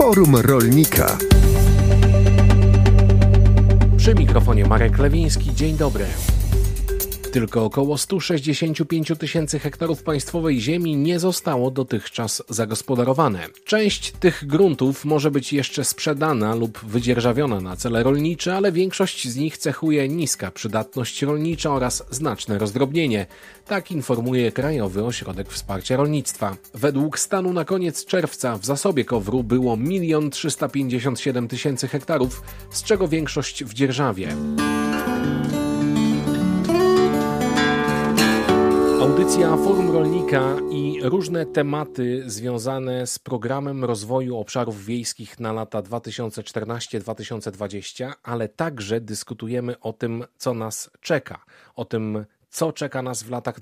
Forum Rolnika. Przy mikrofonie Marek Lewiński. Dzień dobry. Tylko około 165 tysięcy hektarów państwowej ziemi nie zostało dotychczas zagospodarowane. Część tych gruntów może być jeszcze sprzedana lub wydzierżawiona na cele rolnicze, ale większość z nich cechuje niska przydatność rolnicza oraz znaczne rozdrobnienie. Tak informuje Krajowy Ośrodek Wsparcia Rolnictwa. Według stanu na koniec czerwca w zasobie KOWR-u było 1 357 tysięcy hektarów, z czego większość w dzierżawie. Audycja Forum Rolnika i różne tematy związane z programem rozwoju obszarów wiejskich na lata 2014-2020, ale także dyskutujemy o tym, co nas czeka, o tym, co czeka nas w latach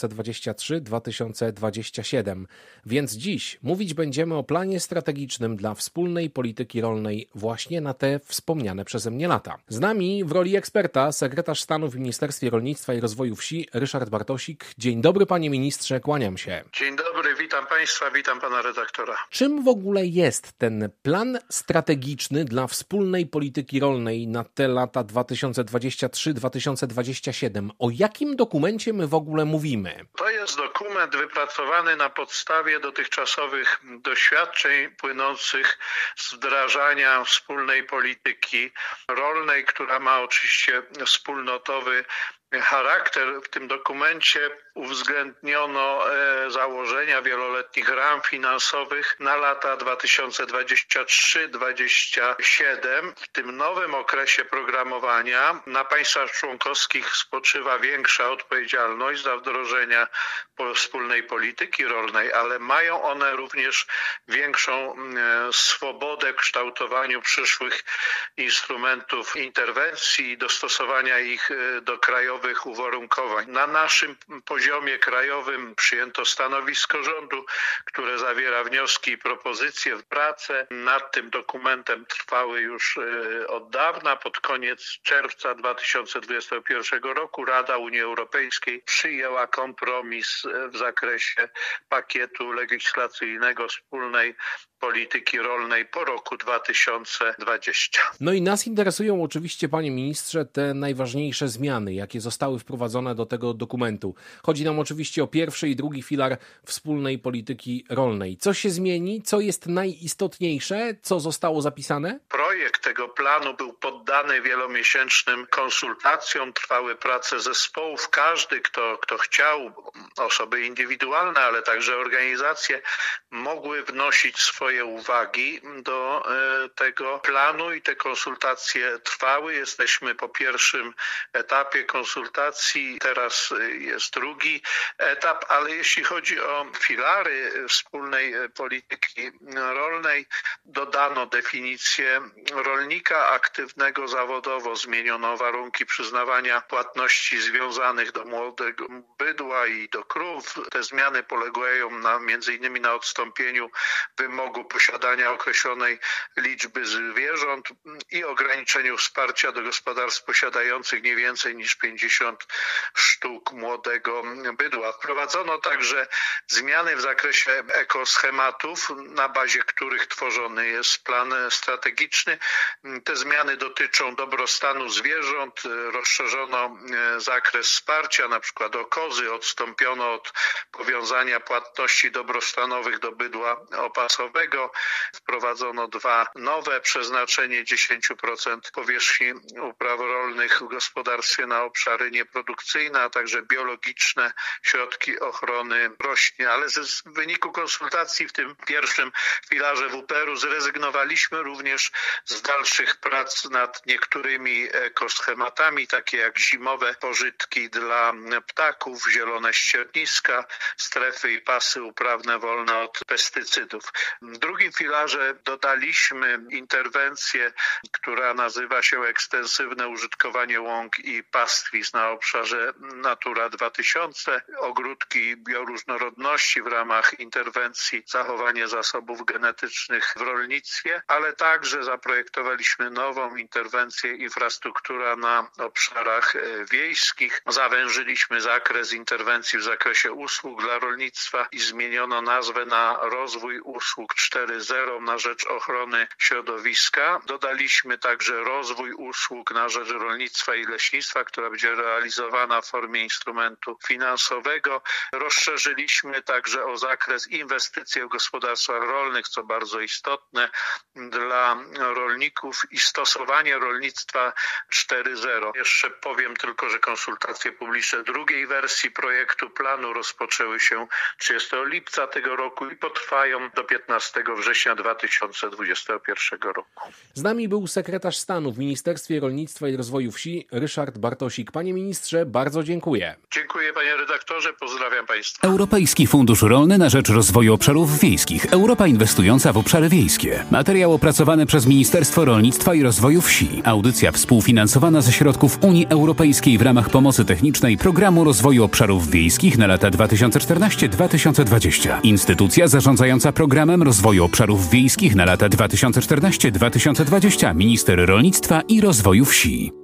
2023-2027. Więc dziś mówić będziemy o planie strategicznym dla wspólnej polityki rolnej właśnie na te wspomniane przeze mnie lata. Z nami w roli eksperta sekretarz stanu w Ministerstwie Rolnictwa i Rozwoju Wsi Ryszard Bartosik. Dzień dobry, panie ministrze, kłaniam się. Dzień dobry, witam państwa, witam pana redaktora. Czym w ogóle jest ten plan strategiczny dla wspólnej polityki rolnej na te lata 2023-2027? O jakim dokumencie my w ogóle mówimy? To jest dokument wypracowany na podstawie dotychczasowych doświadczeń płynących z wdrażania wspólnej polityki rolnej, która ma oczywiście wspólnotowy charakter. W tym dokumencie uwzględniono założenia wieloletnich ram finansowych na lata 2023-2027. W tym nowym okresie programowania na państwach członkowskich spoczywa większa odpowiedzialność za wdrożenie wspólnej polityki rolnej, ale mają one również większą swobodę w kształtowaniu przyszłych instrumentów interwencji i dostosowania ich do krajowych uwarunkowań. Na naszym poziomie krajowym przyjęto stanowisko rządu, które zawiera wnioski i propozycje. Prace nad tym dokumentem trwały już od dawna. Pod koniec czerwca 2021 roku Rada Unii Europejskiej przyjęła kompromis w zakresie pakietu legislacyjnego wspólnej polityki rolnej po roku 2020. No i nas interesują oczywiście, panie ministrze, te najważniejsze zmiany, jakie zostały wprowadzone do tego dokumentu. Chodzi nam oczywiście o pierwszy i drugi filar wspólnej polityki rolnej. Co się zmieni? Co jest najistotniejsze? Co zostało zapisane? Projekt tego planu był poddany wielomiesięcznym konsultacjom, trwały prace zespołów. Każdy, kto chciał, osoby indywidualne, ale także organizacje, mogły wnosić swoje uwagi do tego planu i te konsultacje trwały. Jesteśmy po pierwszym etapie konsultacji, teraz jest drugi etap, ale jeśli chodzi o filary wspólnej polityki rolnej, dodano definicję rolnika aktywnego zawodowo, zmieniono warunki przyznawania płatności związanych do młodego bydła i do krów. Te zmiany polegają między innymi na odstąpieniu wymogu posiadania określonej liczby zwierząt i ograniczeniu wsparcia do gospodarstw posiadających nie więcej niż 50 sztuk młodego bydła. Wprowadzono także zmiany w zakresie ekoschematów, na bazie których tworzony jest plan strategiczny. Te zmiany dotyczą dobrostanu zwierząt, rozszerzono zakres wsparcia, na przykład o kozy, odstąpiono od powiązania płatności dobrostanowych do bydła opasowego. Wprowadzono dwa nowe: przeznaczenie 10% powierzchni upraw rolnych w gospodarstwie na obszary nieprodukcyjne, a także biologiczne środki ochrony roślin. Ale w wyniku konsultacji w tym pierwszym filarze WPR-u zrezygnowaliśmy również z dalszych prac nad niektórymi ekoschematami, takie jak zimowe pożytki dla ptaków, zielone ścierniska, strefy i pasy uprawne wolne od pestycydów. W drugim filarze dodaliśmy interwencję, która nazywa się ekstensywne użytkowanie łąk i pastwisk na obszarze Natura 2000, ogródki bioróżnorodności w ramach interwencji zachowanie zasobów genetycznych w rolnictwie, ale także zaprojektowaliśmy nową interwencję infrastruktura na obszarach wiejskich. Zawężyliśmy zakres interwencji w zakresie usług dla rolnictwa i zmieniono nazwę na rozwój usług 4.0 na rzecz ochrony środowiska. Dodaliśmy także rozwój usług na rzecz rolnictwa i leśnictwa, która będzie realizowana w formie instrumentu finansowego. Rozszerzyliśmy także o zakres inwestycji w gospodarstwach rolnych, co bardzo istotne dla rolników, i stosowanie rolnictwa 4.0. Jeszcze powiem tylko, że konsultacje publiczne drugiej wersji projektu planu rozpoczęły się 30 lipca tego roku i potrwają do 15 września 2021 roku. Z nami był sekretarz stanu w Ministerstwie Rolnictwa i Rozwoju Wsi Ryszard Bartosik. Panie ministrze, bardzo dziękuję. Dziękuję panie redaktorze, pozdrawiam państwa. Europejski Fundusz Rolny na rzecz Rozwoju Obszarów Wiejskich. Europa inwestująca w obszary wiejskie. Materiał opracowany przez Ministerstwo Rolnictwa i Rozwoju Wsi. Audycja współfinansowana ze środków Unii Europejskiej w ramach pomocy technicznej Programu Rozwoju Obszarów Wiejskich na lata 2014-2020. Instytucja zarządzająca Programem Rozwoju Obszarów Wiejskich na lata 2014-2020. Minister Rolnictwa i Rozwoju Wsi.